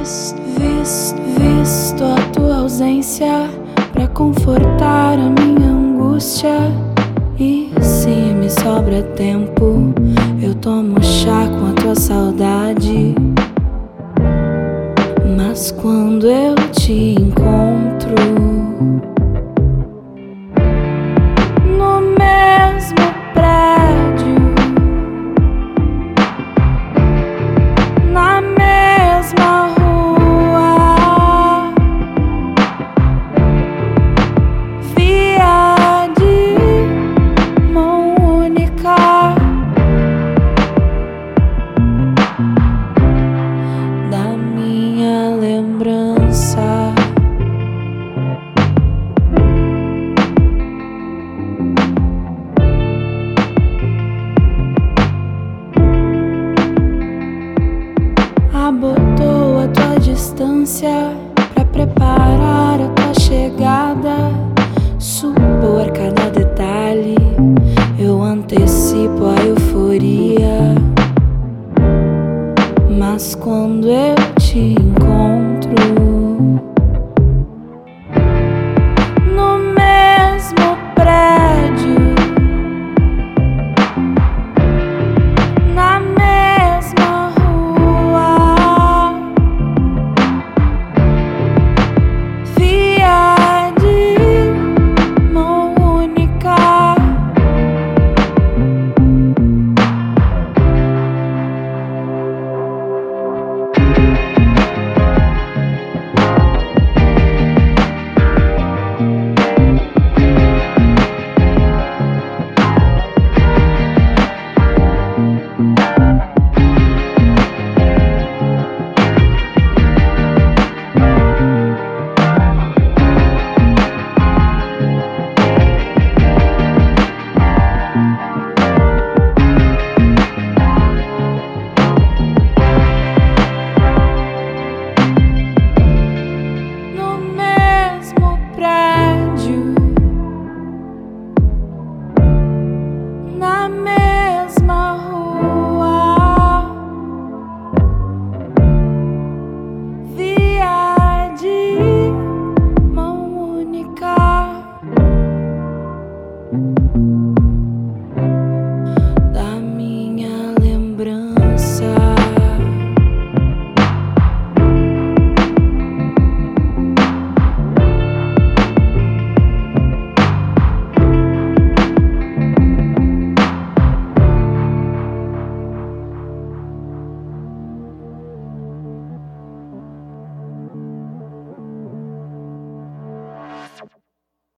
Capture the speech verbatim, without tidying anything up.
Visto, visto, visto a tua ausência pra confortar a minha angústia. E se me sobra tempo, eu tomo chá com a tua saudade. Mas quando eu te encontro no mesmo prédio, na mesma rua, via de mão única, da minha lembrança, abotou a tua distância pra preparar a tua chegada. Supor cada detalhe, eu antecipo a euforia. Mas quando eu